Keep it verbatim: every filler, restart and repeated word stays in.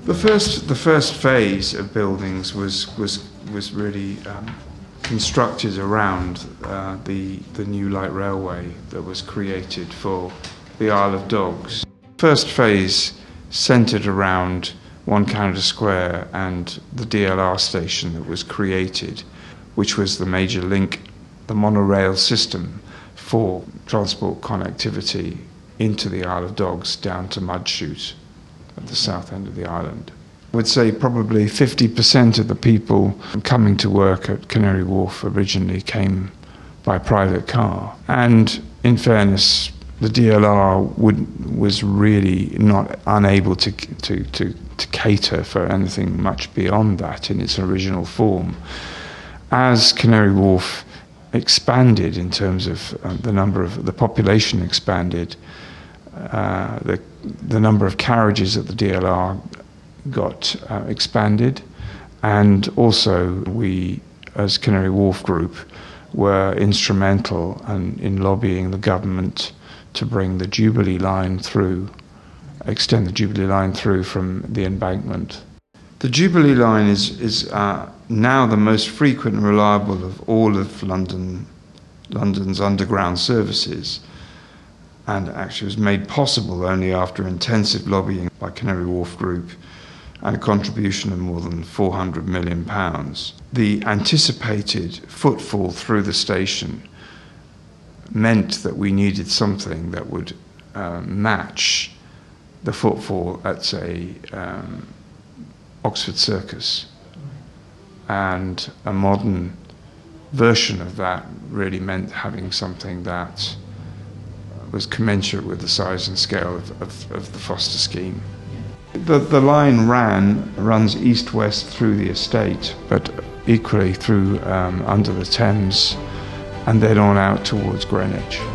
The first, the first phase of buildings was was was really um, constructed around uh, the the new light railway that was created for the Isle of Dogs. First phase centred around One Canada Square and the D L R station that was created, which was the major link, the monorail system for transport connectivity into the Isle of Dogs down to Mudchute at the south end of the island. I would say probably fifty percent of the people coming to work at Canary Wharf originally came by private car. And in fairness, the D L R would, was really not unable to, to, to, to cater for anything much beyond that in its original form. As Canary Wharf expanded in terms of uh, the number of, the population expanded, uh, the, the number of carriages at the D L R got uh, expanded, and also we, as Canary Wharf Group, were instrumental in, in lobbying the government to bring the Jubilee line through, extend the Jubilee line through from the embankment. The Jubilee line is, is uh, now the most frequent and reliable of all of London, London's underground services, and actually was made possible only after intensive lobbying by Canary Wharf Group and a contribution of more than four hundred million pounds. The anticipated footfall through the station meant that we needed something that would uh, match the footfall at, say, um, Oxford Circus. And a modern version of that really meant having something that was commensurate with the size and scale of, of, of the Foster scheme. The, the line ran, runs east-west through the estate, but equally through um, under the Thames, and then on out towards Greenwich.